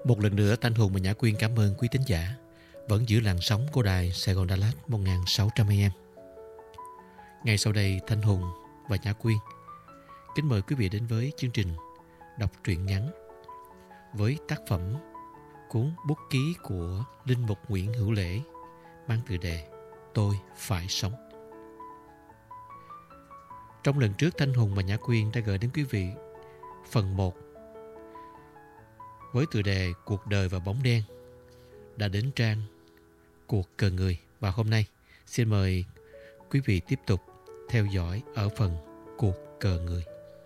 Một lần nữa, Thanh Hùng và Nhã Quyên cảm ơn quý thính giả vẫn giữ làn sóng của đài Sài Gòn Đà Lạt 1600 AM. Ngay sau đây, Thanh Hùng và Nhã Quyên kính mời quý vị đến với chương trình đọc truyện ngắn với tác phẩm cuốn bút ký của linh mục Nguyễn Hữu Lễ mang tựa đề Tôi Phải Sống. Trong lần trước, Thanh Hùng và Nhã Quyên đã gửi đến quý vị phần 1 với tựa đề Cuộc đời và bóng đen, đã đến trang Cuộc cờ người. Và hôm nay xin mời quý vị tiếp tục theo dõi ở phần Cuộc cờ người.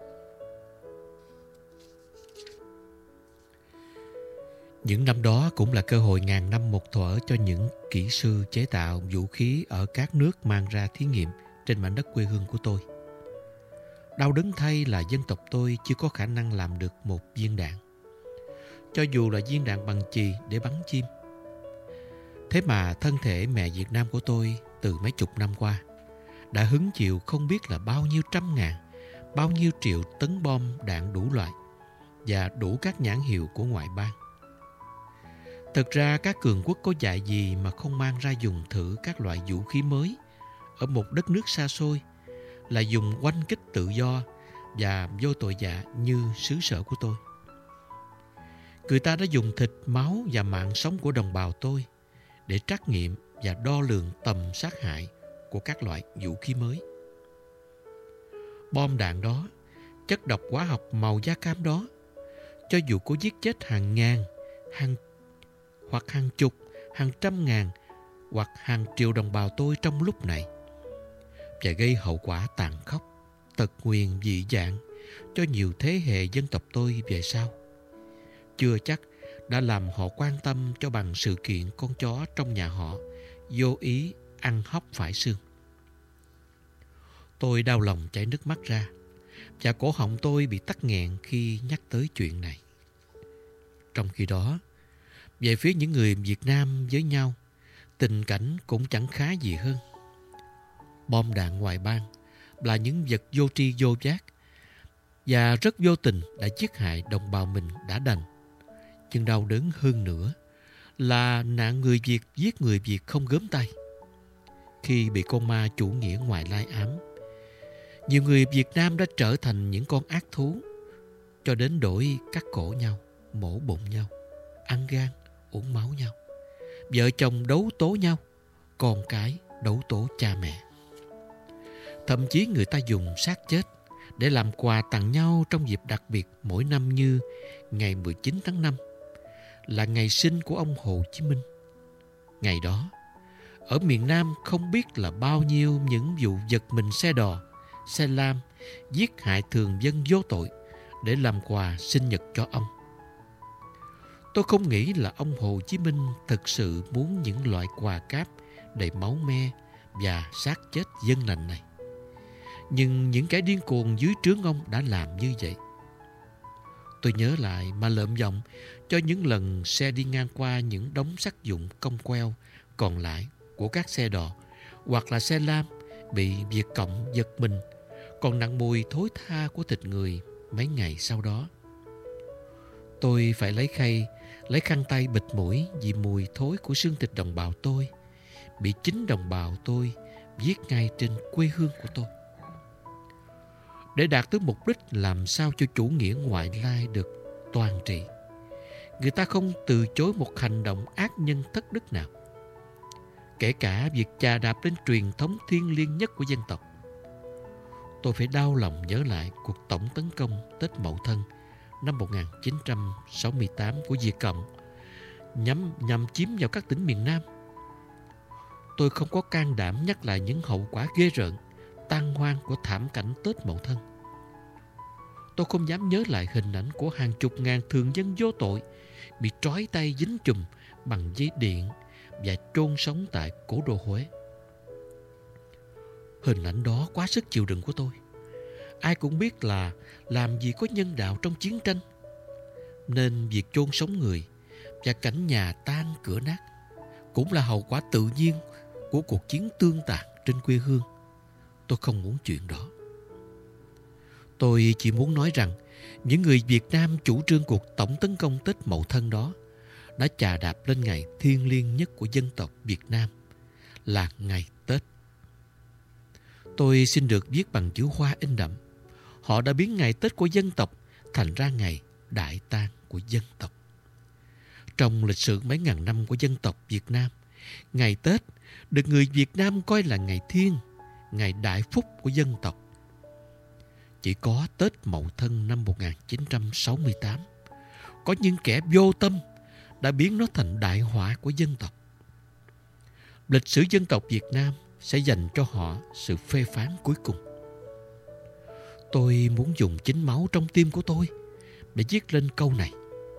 Những năm đó cũng là cơ hội ngàn năm một thuở cho những kỹ sư chế tạo vũ khí ở các nước mang ra thí nghiệm trên mảnh đất quê hương của tôi. Đau đớn thay là dân tộc tôi chưa có khả năng làm được một viên đạn, cho dù là viên đạn bằng chì để bắn chim. Thế mà thân thể mẹ Việt Nam của tôi từ mấy chục năm qua đã hứng chịu không biết là bao nhiêu trăm ngàn, bao nhiêu triệu tấn bom đạn đủ loại và đủ các nhãn hiệu của ngoại bang. Thực ra các cường quốc có dạy gì mà không mang ra dùng thử các loại vũ khí mới ở một đất nước xa xôi, là dùng oanh kích tự do và vô tội vạ như xứ sở của tôi. Người ta đã dùng thịt, máu và mạng sống của đồng bào tôi để trắc nghiệm và đo lường tầm sát hại của các loại vũ khí mới. Bom đạn đó, chất độc hóa học màu da cam đó, cho dù có giết chết hàng ngàn, hoặc hàng chục, hàng trăm ngàn, hoặc hàng triệu đồng bào tôi trong lúc này, và gây hậu quả tàn khốc, tật nguyền dị dạng cho nhiều thế hệ dân tộc tôi về sau, chưa chắc đã làm họ quan tâm cho bằng sự kiện con chó trong nhà họ vô ý ăn hóc phải xương. Tôi đau lòng chảy nước mắt ra, và cổ họng tôi bị tắc nghẹn khi nhắc tới chuyện này. Trong khi đó, về phía những người Việt Nam với nhau, tình cảnh cũng chẳng khá gì hơn. Bom đạn ngoại bang là những vật vô tri vô giác và rất vô tình đã giết hại đồng bào mình đã đành. Nhưng đau đớn hơn nữa là nạn người Việt giết người Việt không gớm tay. Khi bị con ma chủ nghĩa ngoại lai ám, nhiều người Việt Nam đã trở thành những con ác thú, cho đến đổi cắt cổ nhau, mổ bụng nhau, ăn gan, uống máu nhau, vợ chồng đấu tố nhau, con cái đấu tố cha mẹ. Thậm chí người ta dùng xác chết để làm quà tặng nhau trong dịp đặc biệt mỗi năm, như ngày 19 tháng 5 là ngày sinh của ông Hồ Chí Minh. Ngày đó, ở miền Nam không biết là bao nhiêu những vụ giật mình xe đò, xe lam, giết hại thường dân vô tội để làm quà sinh nhật cho ông. Tôi không nghĩ là ông Hồ Chí Minh thực sự muốn những loại quà cáp đầy máu me và xác chết dân lành này. Nhưng những kẻ điên cuồng dưới trướng ông đã làm như vậy. Tôi nhớ lại mà lợm giọng cho những lần xe đi ngang qua những đống sắt vụn cong queo còn lại của các xe đò hoặc là xe lam bị Việt Cộng giật mình, còn nặng mùi thối tha của thịt người mấy ngày sau đó. Tôi phải lấy khăn tay bịt mũi vì mùi thối của xương thịt đồng bào tôi bị chính đồng bào tôi giết ngay trên quê hương của tôi. Để đạt tới mục đích làm sao cho chủ nghĩa ngoại lai được toàn trị, người ta không từ chối một hành động ác nhân thất đức nào, kể cả việc chà đạp lên truyền thống thiêng liêng nhất của dân tộc. Tôi phải đau lòng nhớ lại cuộc tổng tấn công Tết Mậu Thân năm 1968 của Việt Cộng nhằm chiếm vào các tỉnh miền Nam. Tôi không có can đảm nhắc lại những hậu quả ghê rợn, tàn hoang của thảm cảnh Tết Mậu Thân. Tôi không dám nhớ lại hình ảnh của hàng chục ngàn thường dân vô tội bị trói tay dính chùm bằng dây điện và chôn sống tại cố đô Huế. Hình ảnh đó quá sức chịu đựng của tôi. Ai cũng biết là làm gì có nhân đạo trong chiến tranh, nên việc chôn sống người và cảnh nhà tan cửa nát cũng là hậu quả tự nhiên của cuộc chiến tương tàn trên quê hương. Tôi không muốn chuyện đó. Tôi chỉ muốn nói rằng những người Việt Nam chủ trương cuộc tổng tấn công Tết Mậu Thân đó đã chà đạp lên ngày thiêng liêng nhất của dân tộc Việt Nam, là ngày Tết. Tôi xin được viết bằng chữ hoa in đậm. Họ đã biến ngày Tết của dân tộc thành ra ngày đại tang của dân tộc. Trong lịch sử mấy ngàn năm của dân tộc Việt Nam, ngày Tết được người Việt Nam coi là ngày thiêng, ngày đại phúc của dân tộc. Chỉ có Tết Mậu Thân năm 1968, có những kẻ vô tâm đã biến nó thành đại họa của dân tộc. Lịch sử dân tộc Việt Nam sẽ dành cho họ sự phê phán cuối cùng. Tôi muốn dùng chính máu trong tim của tôi để viết lên câu này.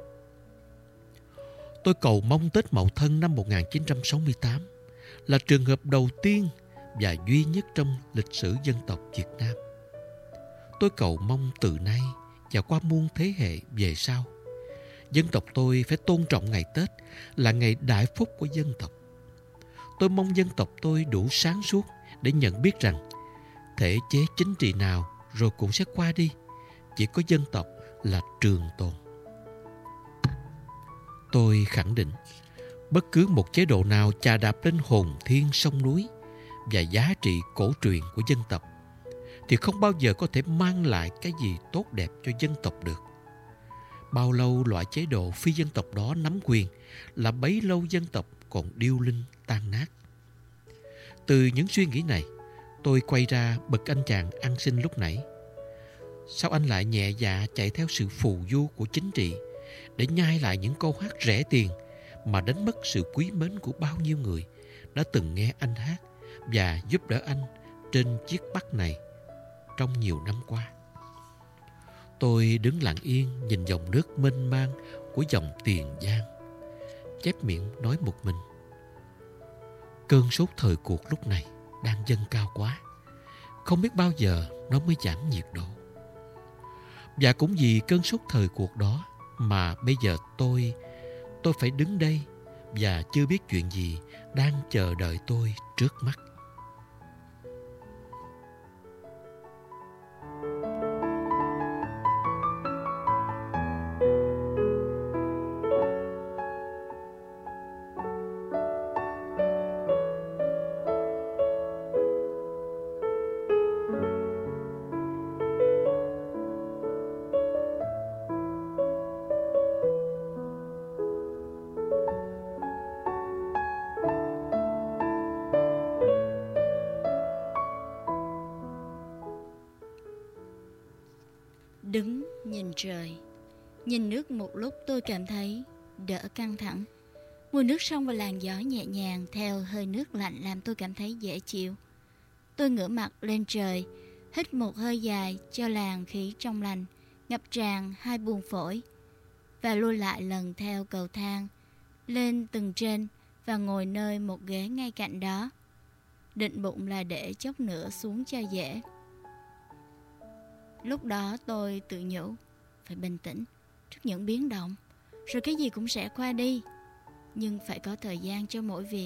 Tôi cầu mong Tết Mậu Thân năm 1968 là trường hợp đầu tiên và duy nhất trong lịch sử dân tộc Việt Nam. Tôi cầu mong từ nay và qua muôn thế hệ về sau, dân tộc tôi phải tôn trọng ngày Tết là ngày đại phúc của dân tộc. Tôi mong dân tộc tôi đủ sáng suốt để nhận biết rằng thể chế chính trị nào rồi cũng sẽ qua đi. Chỉ có dân tộc là trường tồn. Tôi khẳng định, bất cứ một chế độ nào chà đạp lên hồn thiên sông núi và giá trị cổ truyền của dân tộc thì không bao giờ có thể mang lại cái gì tốt đẹp cho dân tộc được. Bao lâu loại chế độ phi dân tộc đó nắm quyền là bấy lâu dân tộc còn điêu linh tan nát. Từ những suy nghĩ này, tôi quay ra bật anh chàng ăn xin lúc nãy. Sao anh lại nhẹ dạ chạy theo sự phù du của chính trị để nhai lại những câu hát rẻ tiền mà đánh mất sự quý mến của bao nhiêu người đã từng nghe anh hát và giúp đỡ anh trên chiếc Bắc này trong nhiều năm qua? Tôi đứng lặng yên nhìn dòng nước mênh mang của dòng Tiền Giang, chép miệng nói một mình. Cơn sốt thời cuộc lúc này đang dâng cao quá, không biết bao giờ nó mới giảm nhiệt độ. Và cũng vì cơn sốt thời cuộc đó mà bây giờ tôi phải đứng đây và chưa biết chuyện gì đang chờ đợi tôi trước mắt. Đứng nhìn trời, nhìn nước một lúc tôi cảm thấy đỡ căng thẳng. Mùi nước sông và làn gió nhẹ nhàng theo hơi nước lạnh làm tôi cảm thấy dễ chịu. Tôi ngửa mặt lên trời, hít một hơi dài cho làn khí trong lành ngập tràn hai buồng phổi, và lui lại lần theo cầu thang lên tầng trên và ngồi nơi một ghế ngay cạnh đó. Định bụng là để chốc nữa xuống cho dễ. Lúc đó tôi tự nhủ phải bình tĩnh trước những biến động, rồi cái gì cũng sẽ qua đi, nhưng phải có thời gian cho mỗi việc.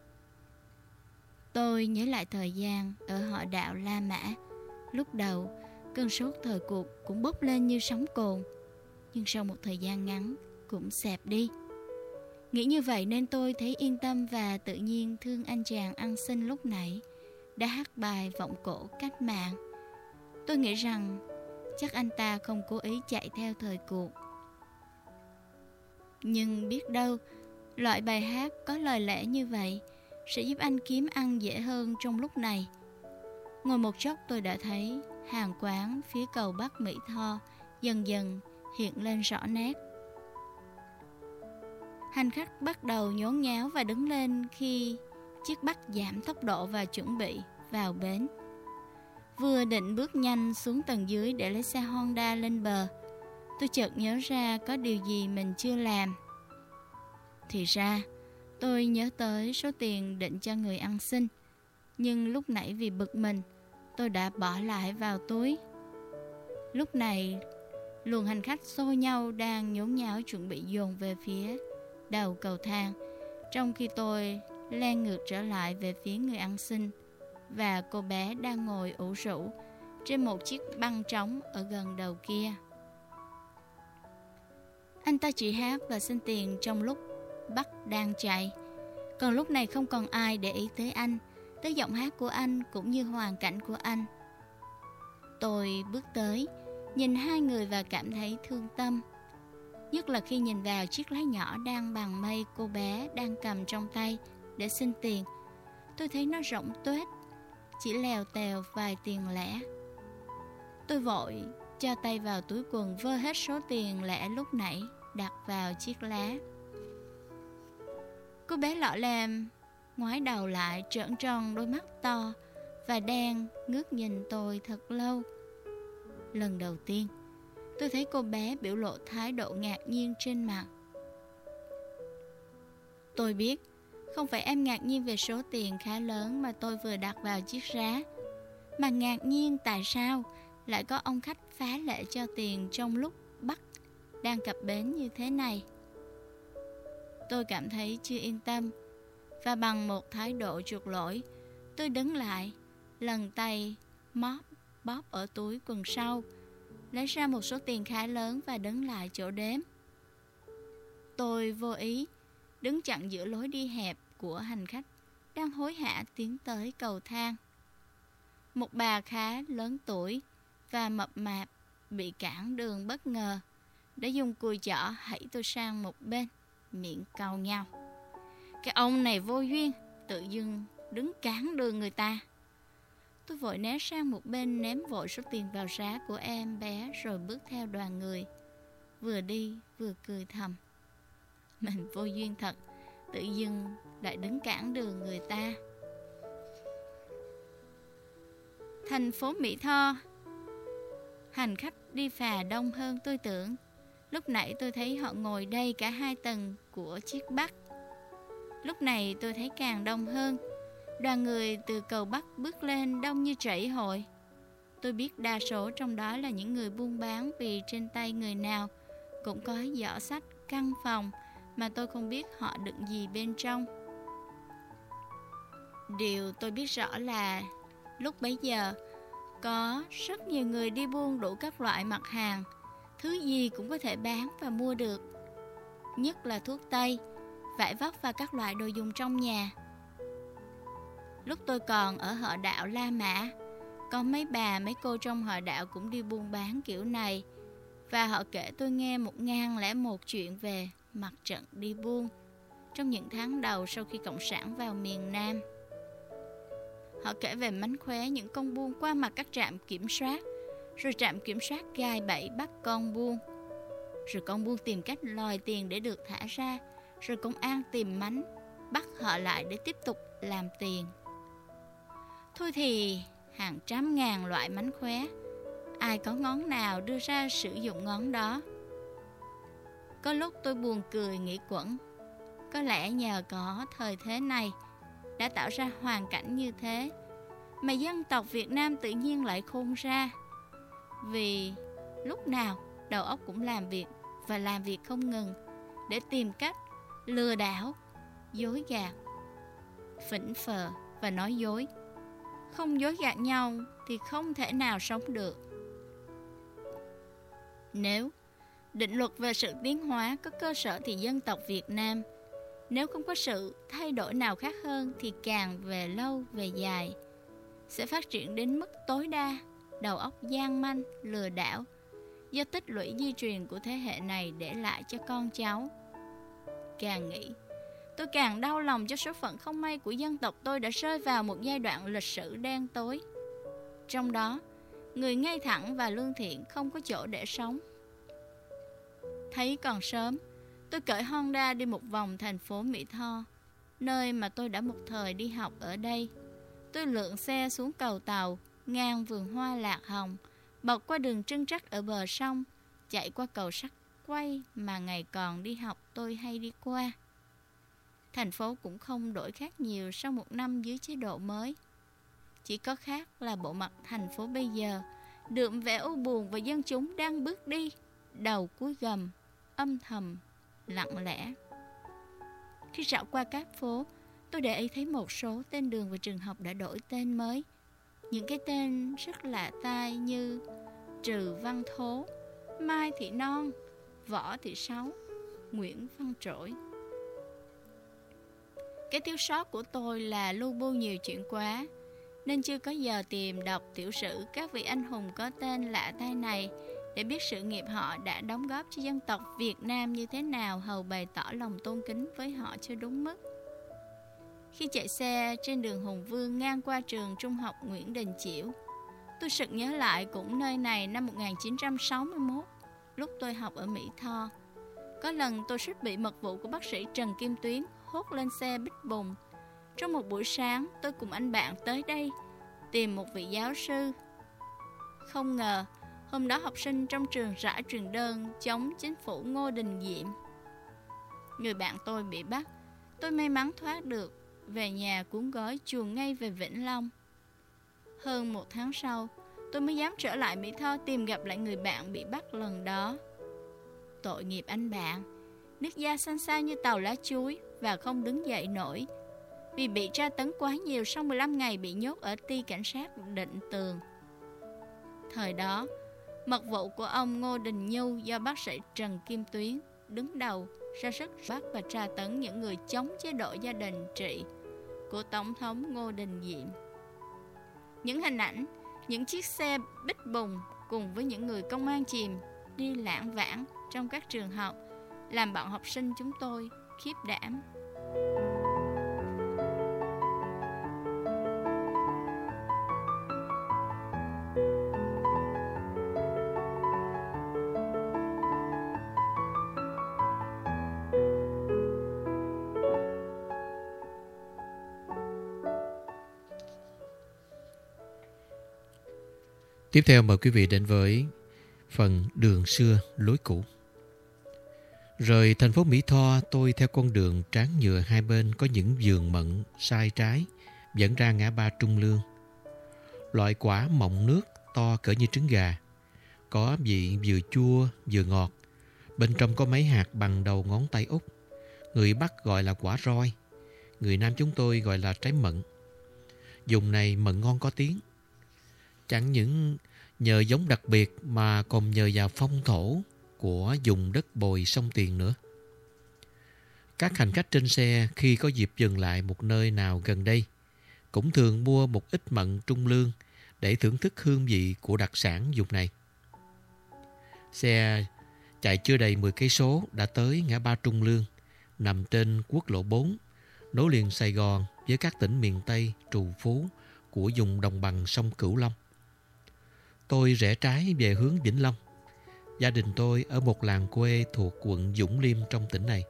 Tôi nhớ lại thời gian ở họ đạo La Mã. Lúc đầu cơn sốt thời cuộc cũng bốc lên như sóng cồn, nhưng sau một thời gian ngắn cũng xẹp đi. Nghĩ như vậy nên tôi thấy yên tâm và tự nhiên thương anh chàng ăn xin lúc nãy đã hát bài vọng cổ cách mạng. Tôi nghĩ rằng chắc anh ta không cố ý chạy theo thời cuộc. Nhưng biết đâu, loại bài hát có lời lẽ như vậy sẽ giúp anh kiếm ăn dễ hơn trong lúc này. Ngồi một chốc tôi đã thấy hàng quán phía cầu Bắc Mỹ Tho dần dần hiện lên rõ nét. Hành khách bắt đầu nhốn nháo và đứng lên khi chiếc Bắc giảm tốc độ và chuẩn bị vào bến. Vừa định bước nhanh xuống tầng dưới để lấy xe Honda lên bờ, tôi chợt nhớ ra có điều gì mình chưa làm. Thì ra, tôi nhớ tới số tiền định cho người ăn xin, nhưng lúc nãy vì bực mình, tôi đã bỏ lại vào túi. Lúc này, luồng hành khách xô nhau đang nhốn nháo chuẩn bị dồn về phía đầu cầu thang, trong khi tôi len ngược trở lại về phía người ăn xin và cô bé đang ngồi ủ rũ trên một chiếc băng trống ở gần đầu kia. Anh ta chỉ hát và xin tiền trong lúc Bắc đang chạy. Còn lúc này không còn ai để ý tới anh, tới giọng hát của anh cũng như hoàn cảnh của anh. Tôi bước tới, nhìn hai người và cảm thấy thương tâm. Nhất là khi nhìn vào chiếc lá nhỏ đang bằng mây cô bé đang cầm trong tay để xin tiền. Tôi thấy nó rỗng tuếch, chỉ lèo tèo vài tiền lẻ. Tôi vội cho tay vào túi quần vơ hết số tiền lẻ lúc nãy đặt vào chiếc lá. Cô bé lọ lem ngoái đầu lại, trợn tròn đôi mắt to và đen, ngước nhìn tôi thật lâu. Lần đầu tiên tôi thấy cô bé biểu lộ thái độ ngạc nhiên trên mặt. Tôi biết không phải em ngạc nhiên về số tiền khá lớn mà tôi vừa đặt vào chiếc rá, mà ngạc nhiên tại sao lại có ông khách phá lệ cho tiền trong lúc Bắc đang cập bến như thế này. Tôi cảm thấy chưa yên tâm, và bằng một thái độ chuộc lỗi, tôi đứng lại, lần tay bóp ở túi quần sau, lấy ra một số tiền khá lớn và đứng lại chỗ đếm. Tôi vô ý đứng chặn giữa lối đi hẹp của hành khách đang hối hả tiến tới cầu thang. Một bà khá lớn tuổi và mập mạp bị cản đường bất ngờ đã dùng cùi chỏ hãy tôi sang một bên, miệng cau nhau. Cái ông này vô duyên, tự dưng đứng cản đường người ta. Tôi vội né sang một bên, ném vội số tiền vào rá của em bé rồi bước theo đoàn người, vừa đi vừa cười thầm. Mình vô duyên thật, tự dưng lại đứng cản đường người ta. Thành phố Mỹ Tho, hành khách đi phà đông hơn tôi tưởng. Lúc nãy tôi thấy họ ngồi đầy cả hai tầng của chiếc Bắc. Lúc này tôi thấy càng đông hơn. Đoàn người từ cầu Bắc bước lên đông như trẩy hội. Tôi biết đa số trong đó là những người buôn bán, vì trên tay người nào cũng có giỏ xách căn phòng mà tôi không biết họ đựng gì bên trong. Điều tôi biết rõ là lúc bấy giờ có rất nhiều người đi buôn đủ các loại mặt hàng, thứ gì cũng có thể bán và mua được, nhất là thuốc tây, vải vóc và các loại đồ dùng trong nhà. Lúc tôi còn ở họ đạo La Mã, có mấy bà mấy cô trong họ đạo cũng đi buôn bán kiểu này, và họ kể tôi nghe 1001 chuyện về mặt trận đi buôn trong những tháng đầu sau khi Cộng sản vào miền Nam. Họ kể về mánh khóe những con buôn qua mặt các trạm kiểm soát, rồi trạm kiểm soát gài bẫy bắt con buôn, rồi con buôn tìm cách lòi tiền để được thả ra, rồi công an tìm mánh bắt họ lại để tiếp tục làm tiền. Thôi thì hàng trăm ngàn loại mánh khóe, ai có ngón nào đưa ra sử dụng ngón đó. Có lúc tôi buồn cười nghĩ quẩn, có lẽ nhờ có thời thế này đã tạo ra hoàn cảnh như thế mà dân tộc Việt Nam tự nhiên lại khôn ra. Vì lúc nào đầu óc cũng làm việc, và làm việc không ngừng để tìm cách lừa đảo, dối gạt, phỉnh phờ và nói dối. Không dối gạt nhau thì không thể nào sống được. Nếu định luật về sự tiến hóa có cơ sở thì dân tộc Việt Nam, nếu không có sự thay đổi nào khác hơn, thì càng về lâu về dài sẽ phát triển đến mức tối đa, đầu óc gian manh, lừa đảo, do tích lũy di truyền của thế hệ này để lại cho con cháu. Càng nghĩ, tôi càng đau lòng cho số phận không may của dân tộc tôi đã rơi vào một giai đoạn lịch sử đen tối. Trong đó, người ngay thẳng và lương thiện không có chỗ để sống. Thấy còn sớm, tôi cởi Honda đi một vòng thành phố Mỹ Tho, nơi mà tôi đã một thời đi học ở đây. Tôi lượn xe xuống cầu tàu, ngang vườn hoa lạc hồng, bọc qua đường trưng trắc ở bờ sông, chạy qua cầu sắt quay mà ngày còn đi học tôi hay đi qua. Thành phố cũng không đổi khác nhiều sau một năm dưới chế độ mới. Chỉ có khác là bộ mặt thành phố bây giờ đượm vẻ u buồn, và dân chúng đang bước đi đầu cúi gầm, âm thầm, lặng lẽ. Khi dạo qua các phố, tôi để ý thấy một số tên đường và trường học đã đổi tên mới. Những cái tên rất lạ tai như Trừ Văn Thố, Mai Thị Non, Võ Thị Sáu, Nguyễn Văn Trỗi. Cái thiếu sót của tôi là lu bu nhiều chuyện quá, nên chưa có giờ tìm đọc tiểu sử các vị anh hùng có tên lạ tai này để biết sự nghiệp họ đã đóng góp cho dân tộc Việt Nam như thế nào, hầu bày tỏ lòng tôn kính với họ cho đúng mức. Khi chạy xe trên đường Hùng Vương ngang qua trường trung học Nguyễn Đình Chiểu, tôi sực nhớ lại cũng nơi này năm 1961, lúc tôi học ở Mỹ Tho. Có lần tôi suýt bị mật vụ của bác sĩ Trần Kim Tuyến hốt lên xe bích bùng. Trong một buổi sáng, tôi cùng anh bạn tới đây tìm một vị giáo sư. Không ngờ, hôm đó học sinh trong trường rải truyền đơn chống chính phủ Ngô Đình Diệm. Người bạn tôi bị bắt, tôi may mắn thoát được, về nhà cuốn gói chuồn ngay về Vĩnh Long. Hơn 1 tháng sau, tôi mới dám trở lại Mỹ Tho tìm gặp lại người bạn bị bắt lần đó. Tội nghiệp anh bạn, nước da xanh xao như tàu lá chuối và không đứng dậy nổi, vì bị tra tấn quá nhiều sau 15 ngày bị nhốt ở ty cảnh sát Định Tường. Thời đó, mật vụ của ông Ngô Đình Nhu do bác sĩ Trần Kim Tuyến đứng đầu ra sức bắt và tra tấn những người chống chế độ gia đình trị của Tổng thống Ngô Đình Diệm. Những hình ảnh, những chiếc xe bích bùng cùng với những người công an chìm đi lảng vảng trong các trường học làm bọn học sinh chúng tôi khiếp đảm. Tiếp theo mời quý vị đến với phần đường xưa lối cũ. Rời thành phố Mỹ Tho, tôi theo con đường tráng nhựa hai bên có những vườn mận sai trái dẫn ra ngã ba Trung Lương. Loại quả mọng nước to cỡ như trứng gà, có vị vừa chua vừa ngọt, bên trong có mấy hạt bằng đầu ngón tay út. Người Bắc gọi là quả roi, người Nam chúng tôi gọi là trái mận. Vùng này mận ngon có tiếng. Chẳng những nhờ giống đặc biệt mà còn nhờ vào phong thổ của vùng đất bồi sông Tiền nữa. Các hành khách trên xe khi có dịp dừng lại một nơi nào gần đây cũng thường mua một ít mận Trung Lương để thưởng thức hương vị của đặc sản vùng này. Xe chạy chưa đầy 10 cây số đã tới ngã ba Trung Lương, nằm trên quốc lộ 4, nối liền Sài Gòn với các tỉnh miền Tây trù phú của vùng đồng bằng sông Cửu Long. Tôi rẽ trái về hướng Vĩnh Long. Gia đình tôi ở một làng quê thuộc quận Vũng Liêm trong tỉnh này.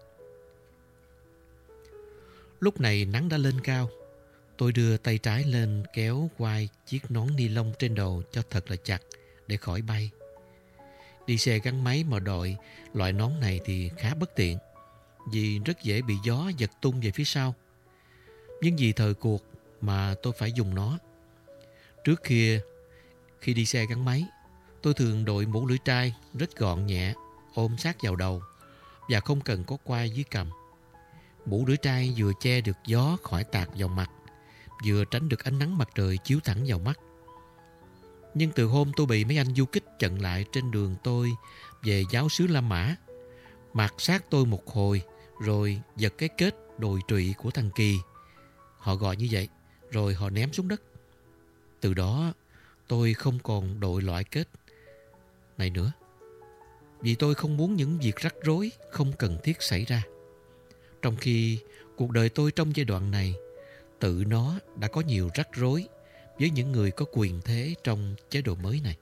Lúc này nắng đã lên cao. Tôi đưa tay trái lên kéo quai chiếc nón ni lông trên đầu cho thật là chặt để khỏi bay. Đi xe gắn máy mà đội loại nón này thì khá bất tiện, vì rất dễ bị gió giật tung về phía sau. Nhưng vì thời cuộc mà tôi phải dùng nó. Trước kia, khi đi xe gắn máy, tôi thường đội mũ lưỡi trai rất gọn nhẹ, ôm sát vào đầu và không cần có quai dưới cằm. Mũ lưỡi trai vừa che được gió khỏi tạt vào mặt, vừa tránh được ánh nắng mặt trời chiếu thẳng vào mắt. Nhưng từ hôm tôi bị mấy anh du kích chặn lại trên đường tôi về giáo xứ La Mã, mạt sát tôi một hồi rồi giật cái kết đồi trụy của thằng Kỳ. Họ gọi như vậy, rồi họ ném xuống đất. Từ đó tôi không còn đội loại kết này nữa, vì tôi không muốn những việc rắc rối không cần thiết xảy ra. Trong khi cuộc đời tôi trong giai đoạn này tự nó đã có nhiều rắc rối với những người có quyền thế trong chế độ mới này.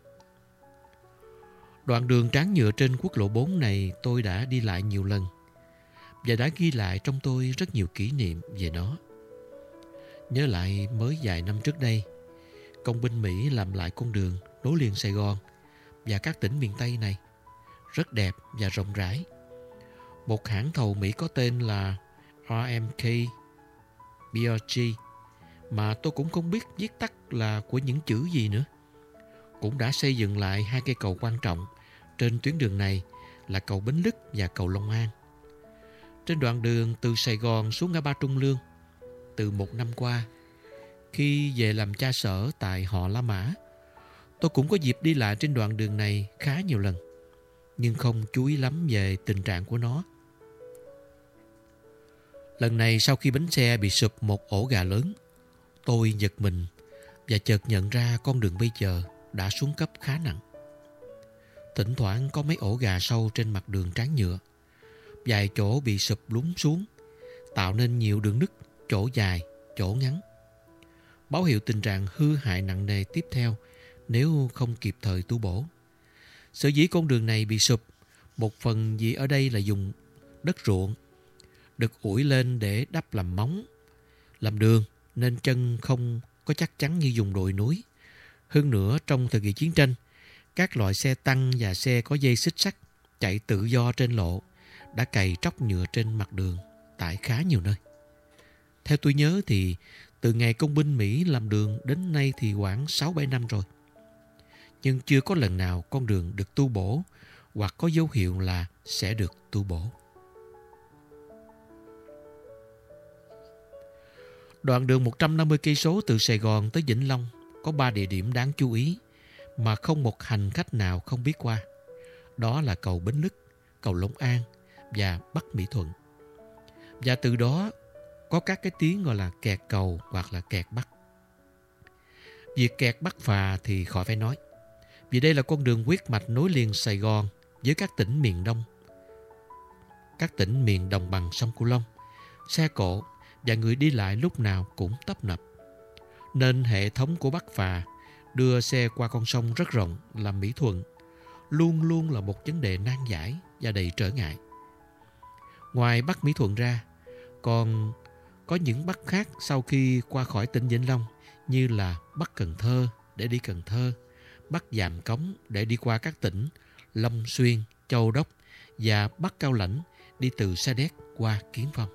Đoạn đường tráng nhựa trên quốc lộ 4 này tôi đã đi lại nhiều lần và đã ghi lại trong tôi rất nhiều kỷ niệm về nó. Nhớ lại mới vài năm trước đây, công binh Mỹ làm lại con đường nối liền Sài Gòn và các tỉnh miền Tây này, rất đẹp và rộng rãi. Một hãng thầu Mỹ có tên là RMK BRG, mà tôi cũng không biết viết tắt là của những chữ gì nữa, cũng đã xây dựng lại 2 cây cầu quan trọng trên tuyến đường này là cầu Bến Lức và cầu Long An. Trên đoạn đường từ Sài Gòn xuống ngã ba Trung Lương, từ 1 năm qua, khi về làm cha sở tại họ La Mã, tôi cũng có dịp đi lại trên đoạn đường này khá nhiều lần, nhưng không chú ý lắm về tình trạng của nó. Lần này sau khi bánh xe bị sụp một ổ gà lớn, tôi giật mình và chợt nhận ra con đường bây giờ đã xuống cấp khá nặng. Thỉnh thoảng có mấy ổ gà sâu trên mặt đường tráng nhựa. Vài chỗ bị sụp lún xuống, tạo nên nhiều đường nứt, chỗ dài, chỗ ngắn. Báo hiệu tình trạng hư hại nặng nề tiếp theo nếu không kịp thời tu bổ. Sở dĩ con đường này bị sụp, một phần vì ở đây là dùng đất ruộng, được ủi lên để đắp làm móng, làm đường, nên chân không có chắc chắn như dùng đồi núi. Hơn nữa, trong thời kỳ chiến tranh, các loại xe tăng và xe có dây xích sắt chạy tự do trên lộ đã cày tróc nhựa trên mặt đường tại khá nhiều nơi. Theo tôi nhớ thì từ ngày công binh Mỹ làm đường đến nay thì khoảng 6-7 năm rồi. Nhưng chưa có lần nào con đường được tu bổ hoặc có dấu hiệu là sẽ được tu bổ. Đoạn đường 150 cây số từ Sài Gòn tới Vĩnh Long có 3 địa điểm đáng chú ý mà không một hành khách nào không biết qua. Đó là cầu Bến Lức, cầu Long An và Bắc Mỹ Thuận. Và từ đó có các cái tiếng gọi là kẹt cầu hoặc là kẹt Bắc. Việc kẹt Bắc Phà thì khỏi phải nói, vì đây là con đường huyết mạch nối liền Sài Gòn với các tỉnh miền Đông, các tỉnh miền đồng bằng sông Cửu Long. Xe cộ và người đi lại lúc nào cũng tấp nập, nên hệ thống của Bắc Phà đưa xe qua con sông rất rộng là Mỹ Thuận luôn luôn là một vấn đề nan giải và đầy trở ngại. Ngoài Bắc Mỹ Thuận ra, còn có những Bắc khác sau khi qua khỏi tỉnh Vĩnh Long, như là Bắc Cần Thơ để đi Cần Thơ, Bắc Giàm Cống để đi qua các tỉnh Long Xuyên, Châu Đốc và Bắc Cao Lãnh đi từ Sa Đéc qua Kiến Phong.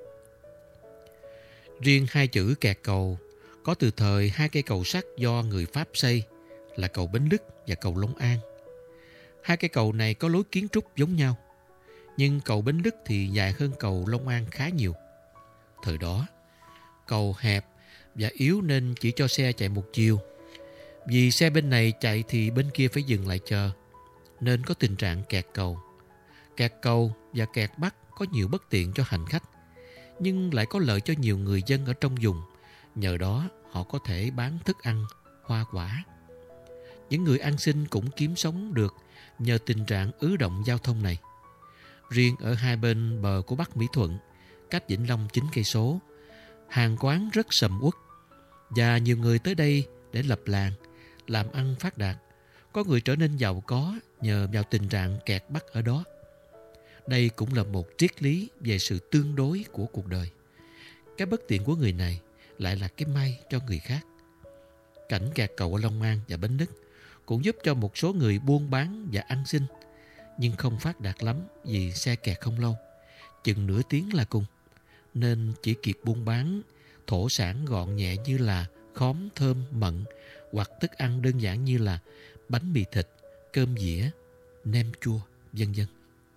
Riêng hai chữ kẹt cầu có từ thời hai cây cầu sắt do người Pháp xây là cầu Bến Lức và cầu Long An. Hai cây cầu này có lối kiến trúc giống nhau, nhưng cầu Bến Lức thì dài hơn cầu Long An khá nhiều. Thời đó, cầu hẹp và yếu nên chỉ cho xe chạy một chiều. Vì xe bên này chạy thì bên kia phải dừng lại chờ, nên có tình trạng kẹt cầu. Kẹt cầu và kẹt Bắc có nhiều bất tiện cho hành khách, nhưng lại có lợi cho nhiều người dân ở trong vùng. Nhờ đó họ có thể bán thức ăn, hoa quả. Những người ăn xin cũng kiếm sống được nhờ tình trạng ứ động giao thông này. Riêng ở hai bên bờ của Bắc Mỹ Thuận, cách Vĩnh Long 9 cây số, hàng quán rất sầm uất và nhiều người tới đây để lập làng, làm ăn phát đạt. Có người trở nên giàu có nhờ vào tình trạng kẹt Bắc ở đó. Đây cũng là một triết lý về sự tương đối của cuộc đời. Cái bất tiện của người này lại là cái may cho người khác. Cảnh kẹt cầu ở Long An và Bến Lức cũng giúp cho một số người buôn bán và ăn xin, nhưng không phát đạt lắm vì xe kẹt không lâu, chừng nửa tiếng là cùng, nên chỉ kịp buôn bán thổ sản gọn nhẹ như là khóm, thơm, mận hoặc thức ăn đơn giản như là bánh mì thịt, cơm dĩa, nem chua, vân vân.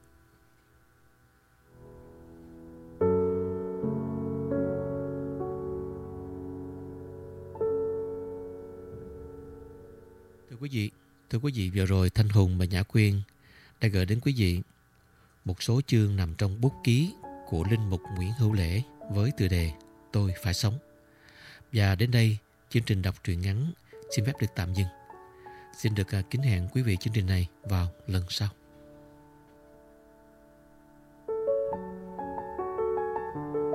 Thưa quý vị, vừa rồi Thanh Hùng và Nhã Quyên đã gửi đến quý vị một số chương nằm trong bút ký của Linh Mục Nguyễn Hữu Lễ với tựa đề Tôi Phải Sống. Và đến đây, chương trình đọc truyện ngắn xin phép được tạm dừng. Xin được kính hẹn quý vị chương trình này vào lần sau.